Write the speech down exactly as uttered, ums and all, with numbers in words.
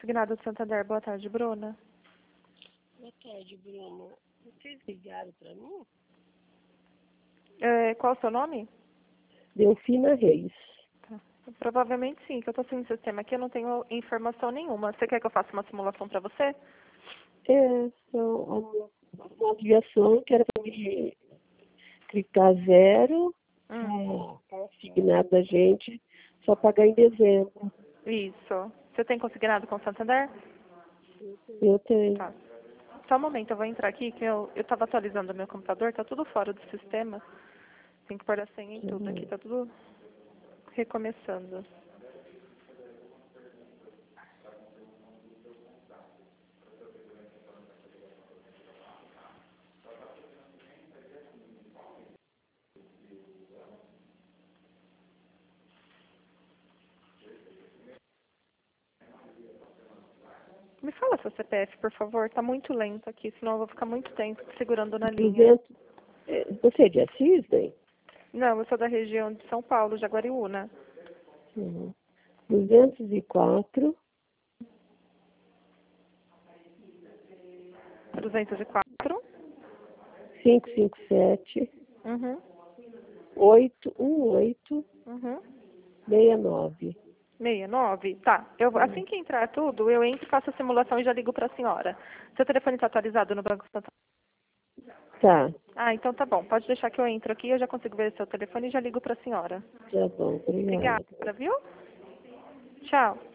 Consignado do Santander. Boa tarde, Bruna. Boa tarde, Bruna. Vocês ligaram para mim? É, qual o seu nome? Delfina Reis. Tá. Provavelmente sim, que eu tô sem o sistema aqui, eu não tenho informação nenhuma. Você quer que eu faça uma simulação para você? É, são uma, uma aviação que era para me clicar zero, Hum. consignado da gente, só pagar em dezembro. Isso. Você tem consignado com o Santander? Eu tenho. Tá. Só um momento, eu vou entrar aqui, que eu, eu tava atualizando o meu computador, tá tudo fora do sistema. Tem que pôr a senha em tudo aqui, tá tudo recomeçando. Me fala seu C P F, por favor. Tá muito lento aqui, senão eu vou ficar muito tempo segurando na linha. duzentos, é, você é de Assis, daí? Não, eu sou da região de São Paulo, Jaguariúna. Uhum. duzentos e quatro, duzentos e quatro. quinhentos e cinquenta e sete, Uhum. oitocentos e dezoito, Uhum. sessenta e nove. sessenta e nove? Tá. Eu, vou- assim que entrar tudo, eu entro, faço a simulação e já ligo pra senhora. Seu telefone tá atualizado no Banco Santander? Tá, Ah, então tá bom. Pode deixar que eu entro aqui, eu já consigo ver seu telefone e já ligo pra senhora. tá bom, obrigada. Obrigada, viu? Tchau.